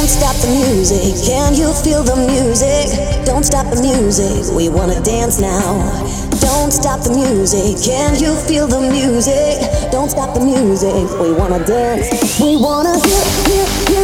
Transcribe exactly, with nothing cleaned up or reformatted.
Don't stop the music, can you feel the music? Don't stop the music, we wanna dance now. Don't stop the music, can you feel the music? Don't stop the music, we wanna dance. We wanna hear, hear, hear.